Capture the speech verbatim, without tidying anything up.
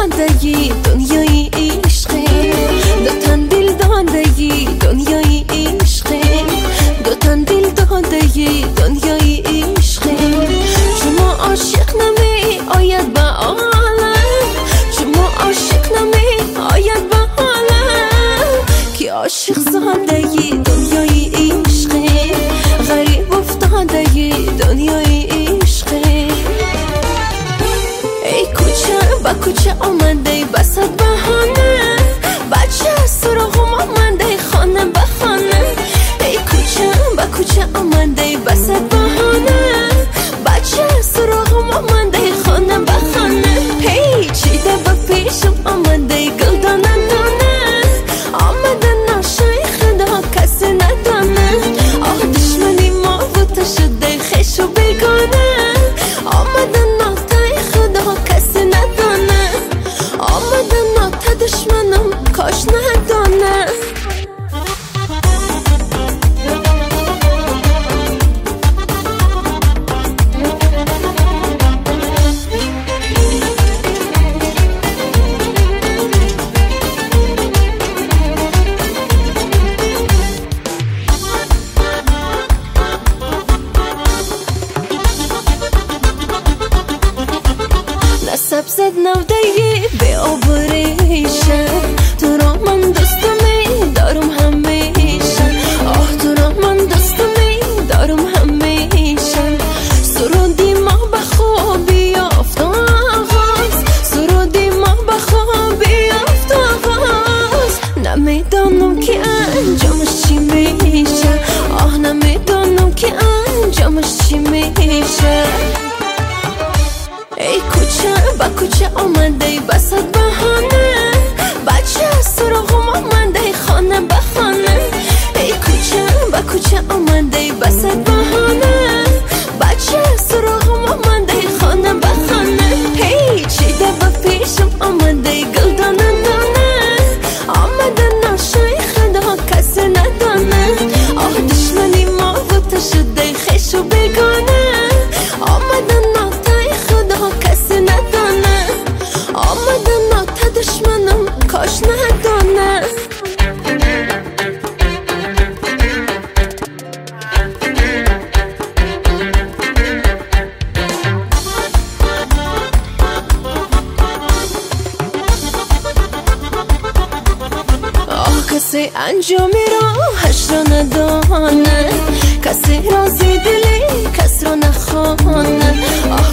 زندگی دنیای عشقه، دو تن دل دادگی دنیای عشقه، دو تن دل دادگی دنیای عشقه. شما عاشق نمی آید به عالم، شما عاشق نمی آید به عالم، که عاشق زندگی دنیای عشقه، غریب افتادگی دنیای عشقه. ای کوچه با کوچه آمده بسد بهانه، بچه سراغم آمده خانه به خانه. ای کوچه با کوچه آمده بسد بهانه، بچه سراغم آمده خانه به خانه. هی چیده با پیشم آمده گل دانه دانه، آمده ناشای خدا کسی ندانه. آه دشمنی ما بوته شده خیش و بیگانه، آمده ناتای خدا کسی ندانه، آمده ناتا دشمنم کاش ندانه. سبزت نودهی به آبریشه، تو را من دوستمی دارم همیشه. آه تو را من دوستمی دارم همیشه. سرودی ما به خوابی یافت آغاز، سرودی ما به خوابی یافت آغاز. نمیدانم که انجامش چی میشه، آه نمیدانم که انجامش چی میشه. ای کوچه با کوچه آمده بسد بهانه، بچه سراغم آمده خانه به خانه. ای کوچه با کوچه آمده بسد بهانه، بچه سراغم آمده خانه به خانه. هی چیده با پیشم آمده گل دانه دانه، آمده ناشای خدا کسی ندانه. آه دشمنی ما بوته شده خیش و بیگانه، آمده ناتای خدا کسی ندانه، آمده ناتا دشمنم کاش ندانه. آه کسی انجامی راهش را ندانه، کسی رازی دلی کس را نخوانه. آه